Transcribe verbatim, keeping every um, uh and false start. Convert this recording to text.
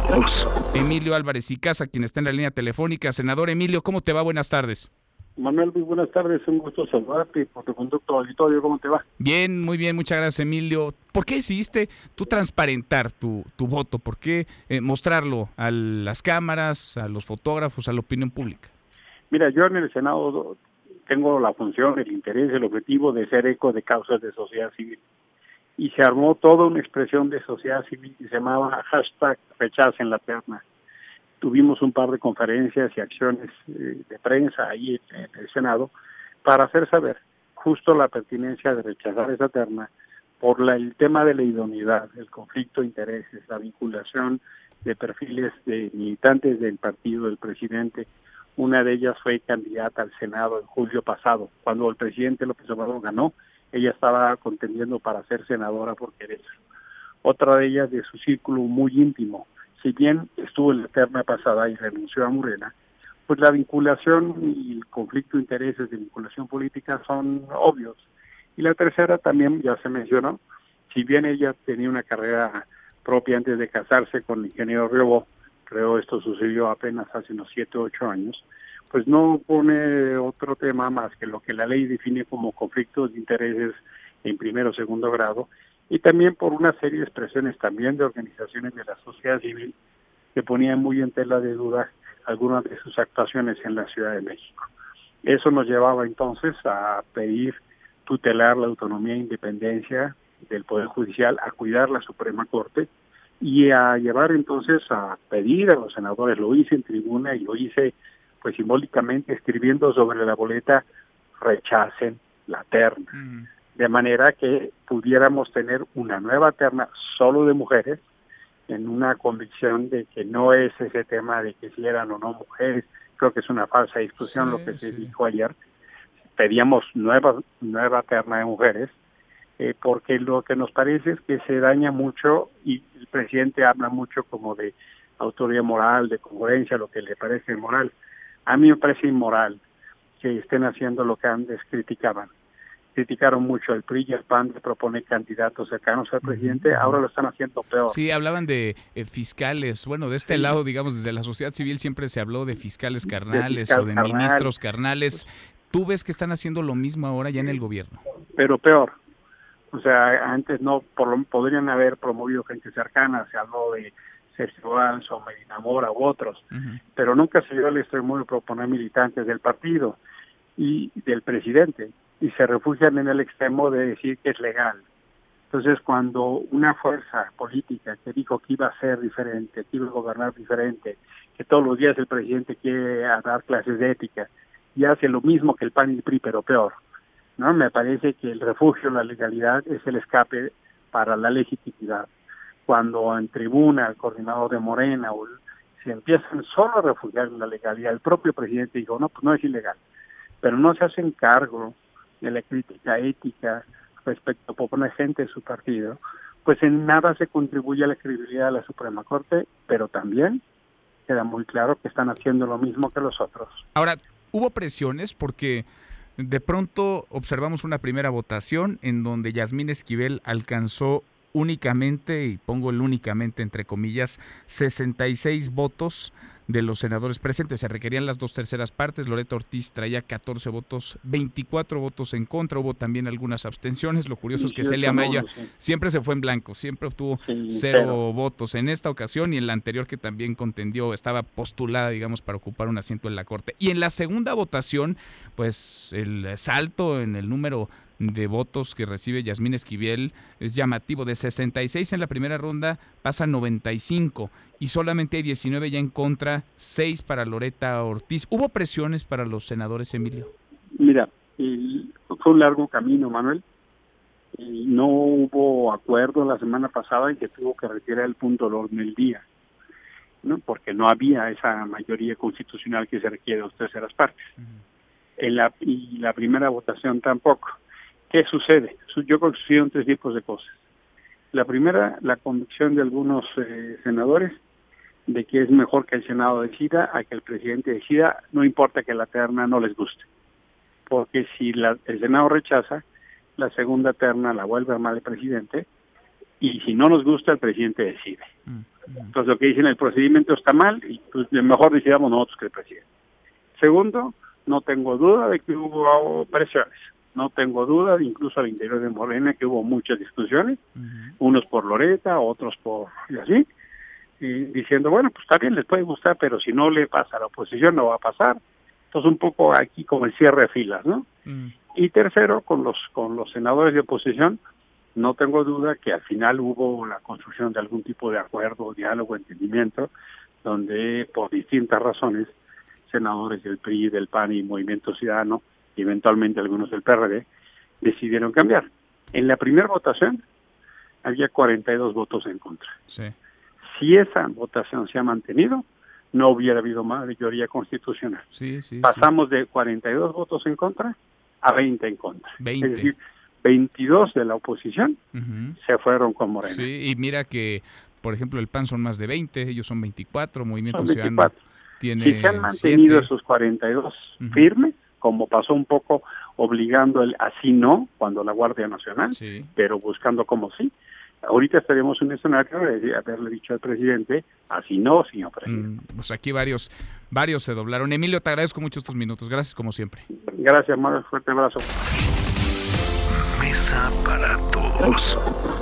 Emilio Álvarez y Casa, quien está en la línea telefónica. Senador Emilio, ¿cómo te va? Buenas tardes. Manuel, muy buenas tardes, un gusto saludarte por tu conducto auditorio, ¿cómo te va? Bien, muy bien, muchas gracias, Emilio. ¿Por qué decidiste tú transparentar tu, tu voto? ¿Por qué eh, mostrarlo a las cámaras, a los fotógrafos, a la opinión pública? Mira, yo en el Senado tengo la función, el interés, el objetivo de ser eco de causas de sociedad civil. Y se armó toda una expresión de sociedad civil que se llamaba hashtag rechacen la terna. Tuvimos un par de conferencias y acciones eh, de prensa ahí en, en el Senado para hacer saber justo la pertinencia de rechazar esa terna por la, el tema de la idoneidad, el conflicto de intereses, la vinculación de perfiles de militantes del partido del presidente. Una de ellas fue candidata al Senado en julio pasado. Cuando el presidente López Obrador ganó, ella estaba contendiendo para ser senadora por Querétaro. Otra de ellas de su círculo muy íntimo. Si bien estuvo en la terna pasada y renunció a Morena, pues la vinculación y el conflicto de intereses de vinculación política son obvios. Y la tercera también ya se mencionó, si bien ella tenía una carrera propia antes de casarse con el ingeniero Riobó, creo esto sucedió apenas hace unos siete o ocho años, pues no pone otro tema más que lo que la ley define como conflictos de intereses en primero o segundo grado, y también por una serie de expresiones también de organizaciones de la sociedad civil que ponían muy en tela de duda algunas de sus actuaciones en la Ciudad de México. Eso nos llevaba entonces a pedir tutelar la autonomía e independencia del Poder Judicial, a cuidar la Suprema Corte y a llevar entonces a pedir a los senadores, lo hice en tribuna y lo hice pues simbólicamente escribiendo sobre la boleta rechacen la terna. Mm. De manera que pudiéramos tener una nueva terna solo de mujeres, en una convicción de que no es ese tema de que si eran o no mujeres, creo que es una falsa discusión sí, lo que se sí. dijo ayer. Pedíamos nueva, nueva terna de mujeres, eh, porque lo que nos parece es que se daña mucho, y el presidente habla mucho como de autoridad moral, de congruencia, lo que le parece moral. A mí me parece inmoral que estén haciendo lo que antes criticaban. Criticaron mucho al P R I y al P A N de proponer candidatos cercanos al presidente, uh-huh. ahora lo están haciendo peor. Sí, hablaban de eh, fiscales, bueno, de este sí. lado, digamos, desde la sociedad civil siempre se habló de fiscales carnales de fiscal o de carnal. ministros carnales. ¿Tú ves que están haciendo lo mismo ahora ya en el gobierno? Pero peor. O sea, antes no por lo, podrían haber promovido gente cercana, se habló de Sergio Valls o Medina Mora u otros, uh-huh. pero nunca se dio al extremo de proponer militantes del partido y del presidente, y se refugian en el extremo de decir que es legal. Entonces, cuando una fuerza política que dijo que iba a ser diferente, que iba a gobernar diferente, que todos los días el presidente quiere dar clases de ética, y hace lo mismo que el P A N y el P R I, pero peor, ¿no? Me parece que el refugio en la legalidad es el escape para la legitimidad. Cuando en tribuna el coordinador de Morena o se empiezan solo a refugiar en la legalidad, el propio presidente dijo, no, pues no es ilegal, pero no se hacen cargo de la crítica ética respecto a proponer gente de su partido, pues en nada se contribuye a la credibilidad de la Suprema Corte, pero también queda muy claro que están haciendo lo mismo que los otros. Ahora, hubo presiones porque de pronto observamos una primera votación en donde Yasmín Esquivel alcanzó únicamente, y pongo el únicamente entre comillas, sesenta y seis votos de los senadores presentes. Se requerían las dos terceras partes. Loreto Ortiz traía catorce votos, veinticuatro votos en contra. Hubo también algunas abstenciones. Lo curioso es que Celia Maya siempre se fue en blanco, siempre obtuvo cero votos en esta ocasión, y en la anterior que también contendió, estaba postulada, digamos, para ocupar un asiento en la Corte. Y en la segunda votación, pues el salto en el número de votos que recibe Yasmín Esquivel es llamativo. De sesenta y seis en la primera ronda pasa a noventa y cinco, y solamente hay diecinueve ya en contra, seis para Loreta Ortiz. ¿Hubo presiones para los senadores, Emilio? Mira, el, fue un largo camino, Manuel, y no hubo acuerdo la semana pasada en que tuvo que retirar el punto del orden del día, ¿no? Porque no había esa mayoría constitucional que se requiere de dos terceras partes. Uh-huh. En la, y la primera votación tampoco. ¿Qué sucede? Yo creo que sucedieron tres tipos de cosas. La primera, la convicción de algunos eh, senadores de que es mejor que el Senado decida a que el presidente decida, no importa que la terna no les guste. Porque si la, el Senado rechaza, la segunda terna la vuelve a armar el presidente, y si no nos gusta, el presidente decide. Mm. Entonces lo que dicen el procedimiento está mal y pues mejor decidamos nosotros que el presidente. Segundo, no tengo duda de que hubo presiones. No tengo duda, de incluso al interior de Morena, que hubo muchas discusiones, uh-huh. unos por Loreta, otros por y así, y diciendo, bueno, pues está bien, les puede gustar, pero si no le pasa a la oposición, no va a pasar. Entonces un poco aquí como el cierre de filas, ¿no? Uh-huh. Y tercero, con los con los senadores de oposición, no tengo duda que al final hubo la construcción de algún tipo de acuerdo, diálogo, entendimiento, donde por distintas razones, senadores del P R I, del P A N y Movimiento Ciudadano, y eventualmente algunos del P R D, decidieron cambiar. En la primera votación había cuarenta y dos votos en contra. Sí. Si esa votación se ha mantenido, no hubiera habido mayoría constitucional. Sí, sí, Pasamos sí. de cuarenta y dos votos en contra a veinte en contra. veinte. Es decir, veintidós de la oposición uh-huh. se fueron con Morena. Sí, y mira que, por ejemplo, el P A N son más de veinte, ellos son veinticuatro, Movimiento son Ciudadano tiene Si se han mantenido siete. Esos cuarenta y dos uh-huh. firmes, como pasó un poco obligando el así no, cuando la Guardia Nacional, sí. pero buscando como sí. Ahorita estaríamos en un escenario de haberle dicho al presidente, así no, señor presidente. Mm, pues aquí varios, varios se doblaron. Emilio, te agradezco mucho estos minutos. Gracias como siempre. Gracias, Manuel. Fuerte abrazo. Mesa para todos.